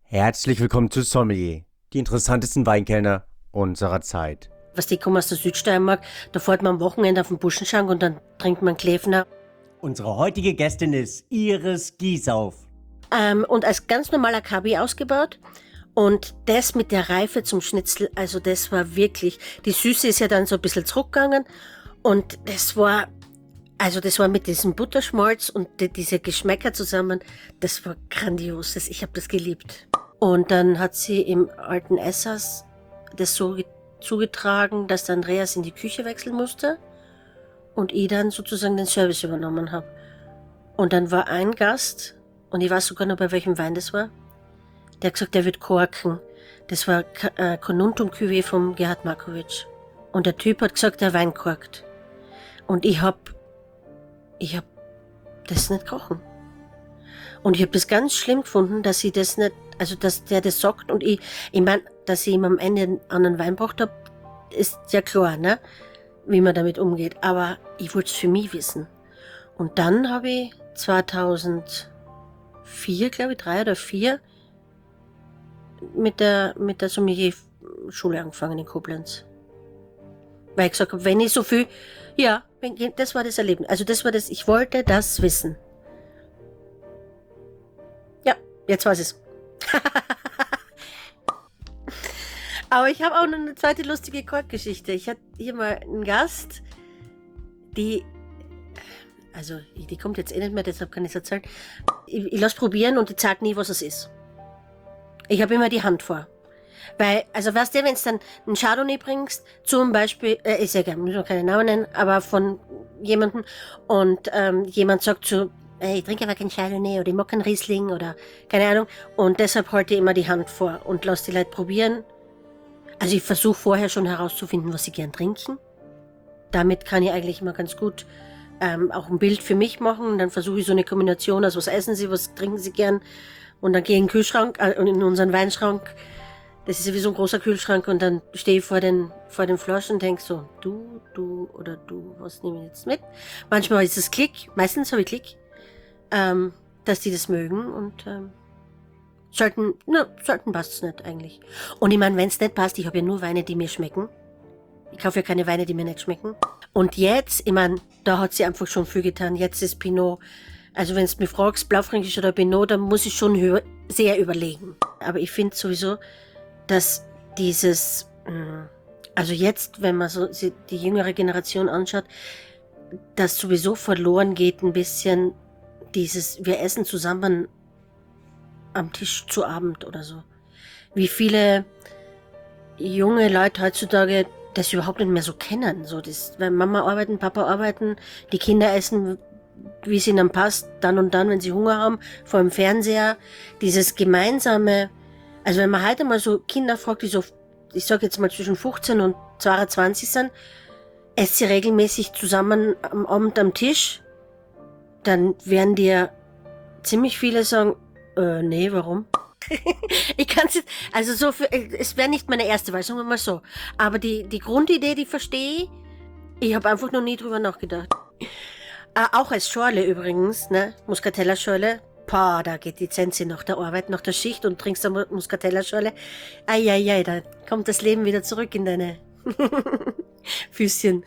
Herzlich willkommen zu Sommelier, die interessantesten Weinkellner unserer Zeit. Was die kommen aus der Südsteiermark, da fährt man am Wochenende auf den Buschenschank und dann trinkt man Klefner. Unsere heutige Gästin ist Iris Giesauf. Und als ganz normaler KB ausgebaut. Und das mit der Reife zum Schnitzel, also das war wirklich, die Süße ist ja dann so ein bisschen zurückgegangen. Und das war mit diesem Butterschmalz und diese Geschmäcker zusammen, das war grandios. Ich habe das geliebt. Und dann hat sie im alten Essers das so zugetragen, dass der Andreas in die Küche wechseln musste und ich dann sozusagen den Service übernommen habe. Und dann war ein Gast, und ich weiß sogar noch, bei welchem Wein das war, der hat gesagt, der wird korken. Das war Conuntum Cuvée vom Gerhard Markowitsch. Und der Typ hat gesagt, der Wein korkt. Und ich hab das nicht kochen. Und ich habe das ganz schlimm gefunden, dass ich das nicht, also dass der das sagt und ich meine, dass ich ihm am Ende einen anderen Wein braucht habe, ist ja klar, ne? Wie man damit umgeht. Aber ich wollte es für mich wissen. Und dann habe ich 2004, glaube ich, 3 oder 4, mit der Sommelier-Schule angefangen in Koblenz. Weil ich gesagt habe, wenn ich so viel, ja, das war das Erlebnis. Also das war das, ich wollte das wissen. Ja, jetzt weiß ich's. Aber ich habe auch noch eine zweite lustige Korkgeschichte. Ich hatte hier mal einen Gast, die kommt jetzt eh nicht mehr, deshalb kann ich es erzählen. Ich lasse probieren und ich zeige nie, was es ist. Ich habe immer die Hand vor. Weil, also weißt du, wenn du dann einen Chardonnay bringst, zum Beispiel, ist ja egal, müssen wir keine Namen nennen, aber von jemandem und jemand sagt so, ich trinke aber keinen Chardonnay oder ich mag keinen Riesling oder keine Ahnung und deshalb halte ich immer die Hand vor und lasse die Leute probieren. Also ich versuche vorher schon herauszufinden, was sie gern trinken. Damit kann ich eigentlich immer ganz gut auch ein Bild für mich machen und dann versuche ich so eine Kombination aus, was essen sie, was trinken sie gern und dann gehe ich in den Kühlschrank und in unseren Weinschrank. Das ist ja wie so ein großer Kühlschrank und dann stehe ich vor den Flaschen und denke so, du oder du, was nehme ich jetzt mit? Manchmal ist es Klick, meistens habe ich Klick, dass die das mögen und sollten passt es nicht eigentlich. Und ich meine, wenn es nicht passt, ich habe ja nur Weine, die mir schmecken. Ich kaufe ja keine Weine, die mir nicht schmecken. Und jetzt, ich meine, da hat sie einfach schon viel getan. Jetzt ist Pinot, also wenn du mich fragst, Blaufränkisch oder Pinot, dann muss ich schon sehr überlegen. Aber ich finde sowieso, dass dieses, also jetzt, wenn man so die jüngere Generation anschaut, dass sowieso verloren geht ein bisschen dieses, wir essen zusammen am Tisch zu Abend oder so. Wie viele junge Leute heutzutage das überhaupt nicht mehr so kennen. So das, wenn Mama arbeiten, Papa arbeiten, die Kinder essen, wie es ihnen passt, dann und dann, wenn sie Hunger haben, vor dem Fernseher. Dieses gemeinsame, also wenn man heute mal so Kinder fragt, die so, ich sag jetzt mal zwischen 15 und 22 sind, esst sie regelmäßig zusammen am Abend am Tisch, dann werden dir ziemlich viele sagen, nee, warum? Ich kann es jetzt, also so für, es wäre nicht meine erste Wahl, sagen wir mal so. Aber die Grundidee, die verstehe ich habe einfach noch nie drüber nachgedacht. Auch als Schorle übrigens, ne, Muscatella-Schorle, da geht die Zensi nach der Arbeit, nach der Schicht und trinkst eine Muscatella-Schorle. Eieiei, da kommt das Leben wieder zurück in deine Füßchen.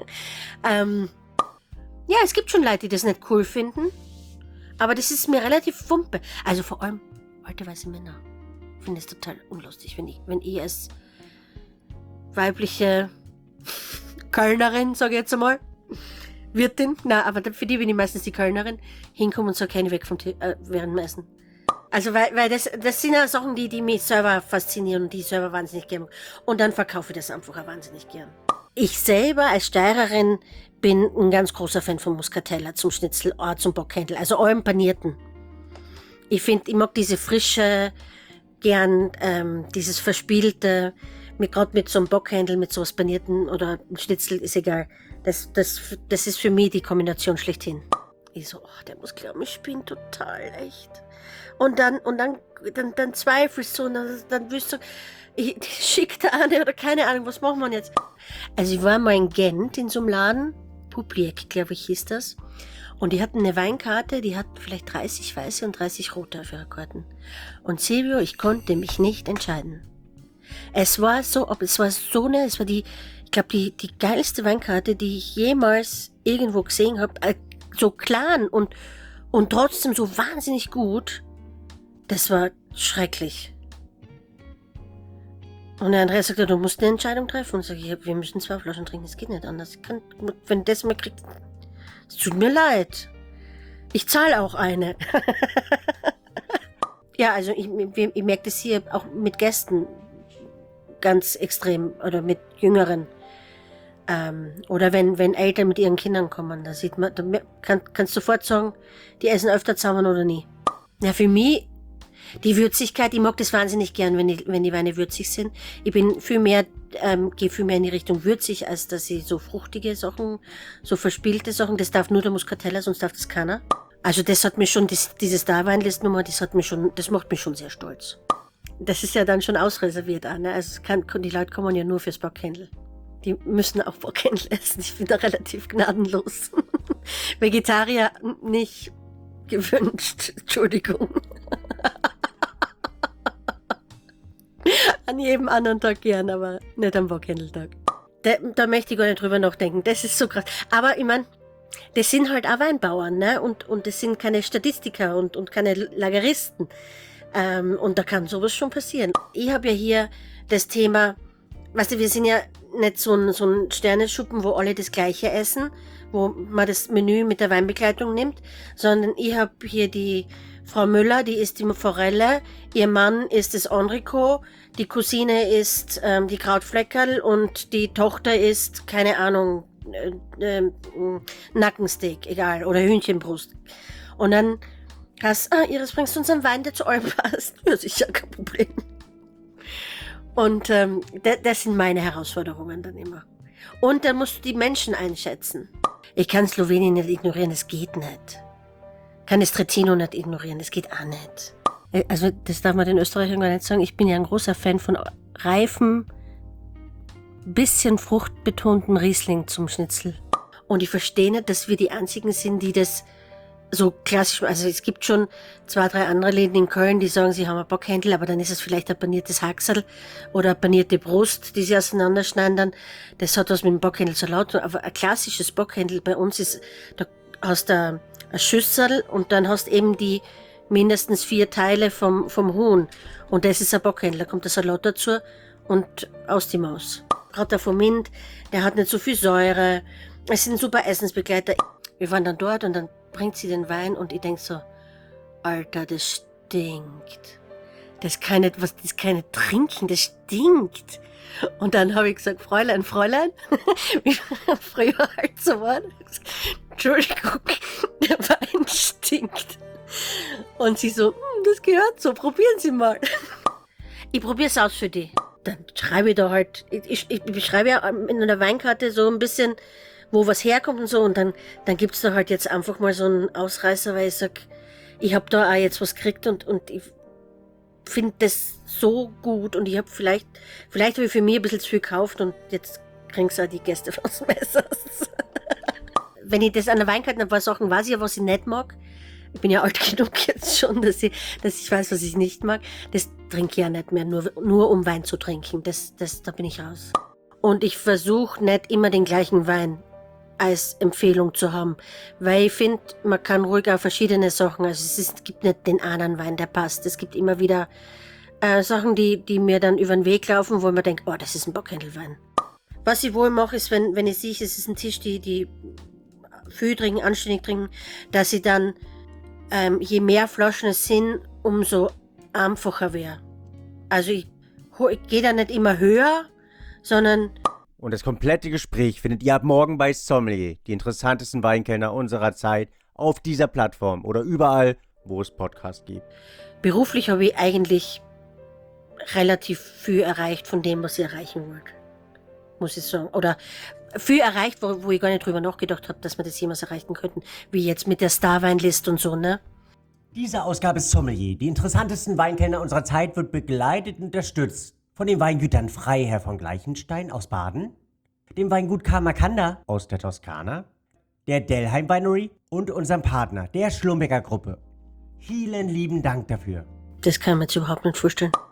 Ja, es gibt schon Leute, die das nicht cool finden. Aber das ist mir relativ wumpe. Also vor allem alte weiße Männer. Ich finde es total unlustig, wenn ich als weibliche Kölnerin, sage ich jetzt einmal, Wirtin, aber für die bin ich meistens die Kölnerin, hinkomme und sage, keine weg vom während dem Essen. Also weil das sind ja Sachen, die mich selber faszinieren und die ich selber wahnsinnig gern mag. Und dann verkaufe ich das einfach auch wahnsinnig gern. Ich selber als Steirerin bin ein ganz großer Fan von Muscatella zum Schnitzel, zum Bockhändel, also allem Panierten. Ich mag diese Frische gern, dieses Verspielte, gerade mit so einem Bockhändel, mit sowas Panierten oder Schnitzel, ist egal. Das ist für mich die Kombination schlechthin. Ich so, der muss glauben, ich bin total echt. Und dann zweifelst du und dann willst du, ich schick da eine oder keine Ahnung, was machen wir jetzt? Also ich war mal in Gent in so einem Laden Publiek, glaube ich, hieß das. Und die hatten eine Weinkarte, die hatten vielleicht 30 weiße und 30 rote auf ihrer Karten. Und Silvio, ich konnte mich nicht entscheiden. Es war die, ich glaube, die geilste Weinkarte, die ich jemals irgendwo gesehen habe. So klein und trotzdem so wahnsinnig gut. Das war schrecklich. Und der Andreas sagte, du musst eine Entscheidung treffen. Und ich sage, wir müssen 2 Flaschen trinken, es geht nicht anders. Wenn du das mal kriegst, es tut mir leid. Ich zahle auch eine. Ja, also ich merke das hier auch mit Gästen ganz extrem oder mit Jüngeren. Oder wenn Eltern mit ihren Kindern kommen, da sieht man, kannst du sofort sagen, die essen öfter zusammen oder nie. Ja, für mich, die Würzigkeit, ich mag das wahnsinnig gern, wenn die Weine würzig sind. Ich bin gehe viel mehr in die Richtung würzig, als dass ich so fruchtige Sachen, so verspielte Sachen, das darf nur der Muscatella, sonst darf das keiner. Also das hat mich schon, diese Star-Weinlist-Nummer, das macht mich schon sehr stolz. Das ist ja dann schon ausreserviert, ne? Also die Leute kommen ja nur fürs Bockhändel. Die müssen auch Bockhändel essen. Ich bin da relativ gnadenlos. Vegetarier nicht gewünscht. Entschuldigung. An jedem anderen Tag gern, aber nicht am Bockhändeltag. Da möchte ich gar nicht drüber nachdenken. Das ist so krass. Aber ich meine, das sind halt auch Weinbauern, ne? Und das sind keine Statistiker und keine Lageristen. Und da kann sowas schon passieren. Ich habe ja hier das Thema, weißt du, wir sind ja nicht so ein Sterneschuppen, wo alle das Gleiche essen, wo man das Menü mit der Weinbegleitung nimmt, sondern ich habe hier die Frau Müller, die isst die Forelle, ihr Mann isst das Enrico, die Cousine isst die Krautfleckerl und die Tochter isst, keine Ahnung, Nackensteak, egal, oder Hühnchenbrust. Und dann Iris, bringst du uns einen Wein, der zu allem passt? Ja, sicher, kein Problem. Und das sind meine Herausforderungen dann immer. Und dann musst du die Menschen einschätzen. Ich kann Slowenien nicht ignorieren, das geht nicht. Kann das Trentino nicht ignorieren, das geht auch nicht. Also das darf man den Österreichern gar nicht sagen. Ich bin ja ein großer Fan von reifen, bisschen fruchtbetonten Riesling zum Schnitzel. Und ich verstehe nicht, dass wir die einzigen sind, die das so klassisch, also es gibt schon 2, 3 andere Läden in Köln, die sagen, sie haben ein Bockhändel, aber dann ist es vielleicht ein paniertes Haxerl oder eine panierte Brust, die sie auseinanderschneiden dann. Das hat was mit dem Bockhändel zu laut, aber ein klassisches Bockhändel bei uns ist, da hast du eine Schüssel und dann hast eben die mindestens 4 Teile vom Huhn. Und das ist ein Bockhändel, da kommt der Salat dazu und aus die Maus. Gerade der vom Mint, der hat nicht so viel Säure. Es sind super Essensbegleiter. Wir waren dann dort und dann bringt sie den Wein und ich denk so, Alter, das stinkt. Das kann nicht trinken, das stinkt. Und dann habe ich gesagt, Fräulein, wie früher halt so war. Entschuldigung, der Wein stinkt. Und sie so, das gehört so, probieren Sie mal. Ich probiere es aus für die. Dann schreibe ich da halt, ich beschreibe ja in einer Weinkarte so ein bisschen, wo was herkommt und so. Und dann gibt's da halt jetzt einfach mal so einen Ausreißer, weil ich sag, ich habe da auch jetzt was gekriegt und ich finde das so gut. Und ich habe vielleicht habe ich für mich ein bisschen zu viel gekauft und jetzt krieg's auch die Gäste aus dem Messers. Wenn ich das an der Weinkarte ein paar Sachen weiß ich ja, was ich nicht mag. Ich bin ja alt genug jetzt schon, dass ich weiß, was ich nicht mag. Das trinke ich ja nicht mehr, nur um Wein zu trinken. Da bin ich raus. Und ich versuche nicht immer den gleichen Wein als Empfehlung zu haben. Weil ich finde, man kann ruhig auch verschiedene Sachen, also es gibt nicht den einen Wein, der passt. Es gibt immer wieder Sachen, die mir dann über den Weg laufen, wo man denkt, oh, das ist ein Bockhändelwein. Was ich wohl mache, ist, wenn ich sehe, es ist ein Tisch, die viel trinken, anständig trinken, dass ich dann je mehr Flaschen es sind, umso einfacher wäre. Also ich gehe da nicht immer höher, sondern... Und das komplette Gespräch findet ihr ab morgen bei Sommelier, die interessantesten Weinkellner unserer Zeit, auf dieser Plattform oder überall, wo es Podcasts gibt. Beruflich habe ich eigentlich relativ viel erreicht von dem, was ich erreichen wollte. Muss ich sagen. Oder viel erreicht, wo ich gar nicht drüber nachgedacht habe, dass wir das jemals erreichen könnten. Wie jetzt mit der Star-Weinlist und so, ne? Diese Ausgabe Sommelier, die interessantesten Weinkellner unserer Zeit, wird begleitet und unterstützt von den Weingütern Freiherr von Gleichenstein aus Baden, dem Weingut Carmacanda aus der Toskana, der Delheim Winery und unserem Partner, der Schlumberger Gruppe. Vielen lieben Dank dafür. Das kann man sich überhaupt nicht vorstellen.